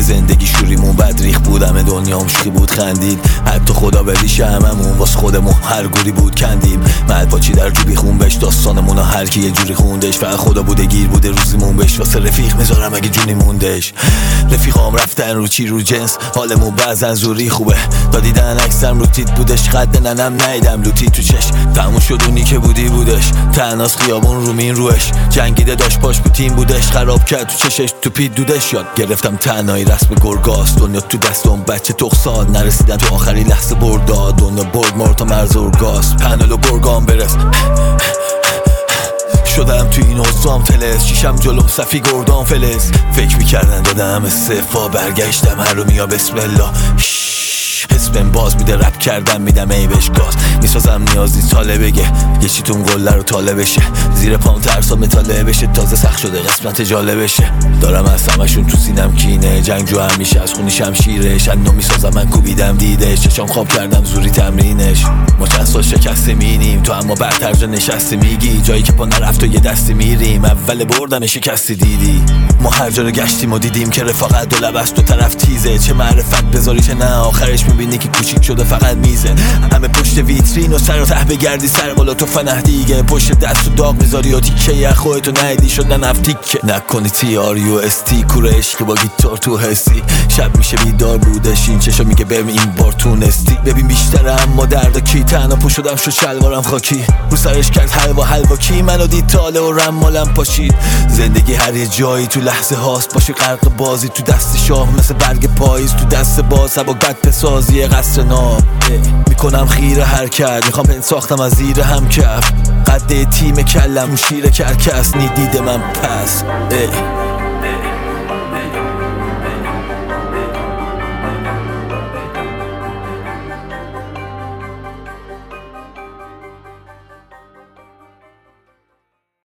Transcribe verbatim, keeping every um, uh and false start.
زندگی شوریمون بدریخ بود، همه دنیام شوخی بود خندید، حتی خدا به ریش هممون واس خودمون هر گوری بود کندیم. مل پاچی در جوبی خون بش داستانمون هر کی یه جوری خوندش، فقط خدا بوده گیر بوده روزیمون بش، واسه رفیق میذارم اگه جونی موندش. رفیقام رفتن رو چی رو جنس، حالمون بعضن زوری خوبه، تا دیدن اکسم رو تیت بودش، قد ننم نیدم لوتی تو چش، تموم شد اونی که بودی بودش، تناس خیابون رومین روش، جنگیده داشت پاش به تیم بودش، خراب کرد تو چشش تو پیت دودش. یاد گرفتم تنهایی رسم گرگاست، دنیا تو دستم بچه تخصاد، نرسیدم تو آخری لحظه برداد، دنیا برد مرد تا مرز اورگاست، پنل و گرگان برس شدم تو این حسام تلس، شیشم جلوم صفی گردان فلز، فکر میکردن دادم استعفا، برگشتم هر رو میا بسم الله. حسبم باز میده رپ کردم میدم عیبش گاز، میسازم نیازی ساله بگه یه چیتون قله رو تاله بشه، زیر پام ترسا متاله بشه، تازه سخت شده قسمت جالبشه، دارم از همشون تو سینم کینه، جنگجو همیشه از خونی شمشیرش، انو میسازم من کوبیدم دیدش، چشام خواب کردم زوری تمرینش، ما چند سال شکسته مینیم تو اما برتر جا نشسته میگی، جایی که پا نرفت و یه دستی میریم، اول بردم شکستی دیدی، ما هر جا رو گشتیم و دیدیم که رفاقت دو لب از دو طرف تیزه، چه معرفت بذاری چه نه، آخرش میبینی که کوچیک شده فقط میزه، همه پشت ویترین و سر و ته بگردی سر بالا تو فنه دیگه، پشت دست و داغ میذاری و تیکه یه خودتو نیدی شد نفت تیکه، نکنی تی آر یو اس تی کوره عشقی با گیتار تو حسی، شب میشه بیدار بودش این چشا میگه بهم این بار تونستی، ببین بیشتره اما درد کی، تنها پا شدم شد شلوارم خاکی، رو سرش کرد حلوا حلوا کی، منو دید تاله و رمالم پاشید، زندگی هر یه جایی تو لحظه هاست، باشه غرق بازی تو دست شاه، مثل برگ پاییز تو دست باز، با قد سازی قصر ناب میکنم خیره حرکت، میخوام پنج ساختم از زیر هم کف، قد تیم کلم شیر کرکس، نی دیده من پس ای.